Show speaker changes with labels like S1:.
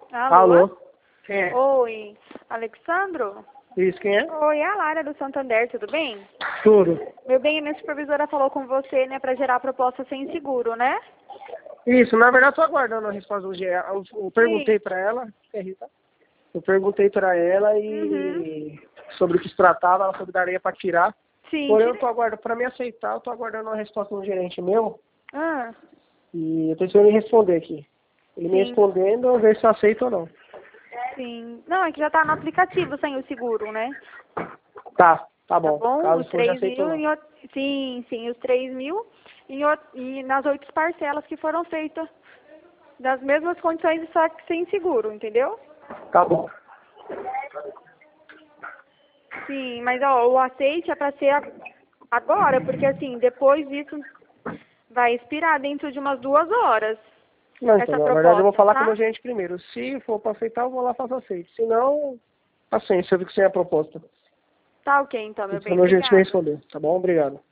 S1: Alô?
S2: Alô? Quem é?
S1: Oi, Alexandro?
S2: Isso, quem é?
S1: Oi, é a Lara do Santander, tudo bem?
S2: Tudo.
S1: Meu bem, a minha supervisora falou com você, né, pra gerar a proposta sem seguro, né?
S2: Isso, na verdade, tô aguardando a resposta do GE. Eu
S1: Sim.
S2: perguntei pra ela, é Rita? Eu perguntei pra ela e sobre o que se tratava, ela falou que daria pra tirar.
S1: Sim,
S2: Porém, eu tô aguardando, pra me aceitar, eu tô aguardando a resposta do gerente meu
S1: Ah,
S2: e eu tô esperando ele responder aqui. Ele me
S1: sim,
S2: respondendo, eu ver se eu aceito ou não.
S1: sim. Não, é que já tá no aplicativo sem o seguro, né?
S2: Tá
S1: Tá
S2: bom.
S1: bom?
S2: Caso
S1: Os
S2: for, já
S1: 3
S2: aceito ou
S1: mil
S2: não.
S1: sim, os 3 mil e nas 8 parcelas que foram feitas das mesmas condições, só que sem seguro, entendeu?
S2: Tá bom.
S1: Sim, mas ó, o aceite é pra ser agora, porque assim, depois disso vai expirar dentro de umas 2 horas
S2: Não, então,
S1: essa
S2: na verdade, eu vou
S1: proposta,
S2: falar com o meu
S1: tá?
S2: gerente primeiro. Se for pra aceitar, eu vou lá e faço aceito. Se não, paciência, eu vi que você é a proposta.
S1: Tá ok então, meu
S2: Se o
S1: bem,
S2: meu gerente me
S1: obrigada.
S2: responder. Tá bom? Obrigado.